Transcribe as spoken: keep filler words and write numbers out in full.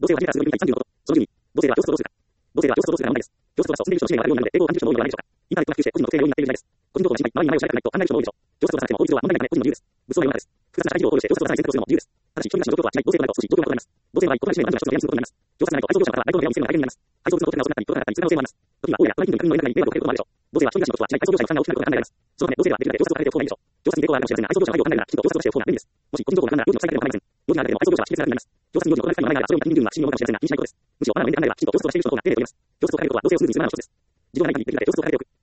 母性はにから数よりみたいさんじゅうのこと。そのじゅうに、母性は教室と同数か。母性は教室と同数が問題です。教室とは進んでいる人の氏名があるようになるので、英語を判断する人も多いのではないでしょうか。インターネットが普及して、個人の特定が容易になっている時代です。個人情報の審査に周りに名前を知られたくないと考える人も多いでしょう。教室とさせても法律上は問題ないため、個人の自由です。物騒な世の中です。複雑な社会事情を考慮して、教室とさせ選択をするのも自由です。ただし、一人暮らしの状況とは違い、母性となると少し状況が異なります。母性の場合、異なる氏名を男女が一つの部屋に住むことになります。教室がないと配送業者からバイトの部屋を見つけるのが大変になります。配送するのと手が遅くなったり、届かなかったり、通過のせいもあります。時には大家や都内近隣の家が迷惑をかけることもあるでしょう。母性は一人暮らしのことは違い、配送業者に負担が大きくなることが考えられます。そのため、母性はできるだけ教室をされておく方がいいでしょう。教室に抵抗があるかもしれませんが、配送業者の配慮を考えながら、きちんと教室としておく方が便利です。もし個人情報が不安なら、領事の記載されても構いません。領事があるだけでも配送業者は識別されています。教室に領事の行い機会がないなら、それを見た人間が不審に思うかもしれませんが、気にしないことです。むしろ、あなたの面で考えれば、きちんと教室としている人の方が丁寧に取ります。教室を変えることは母性をすぐに譲らないの一つです。事情がない限りできるだけ教室を変えておく。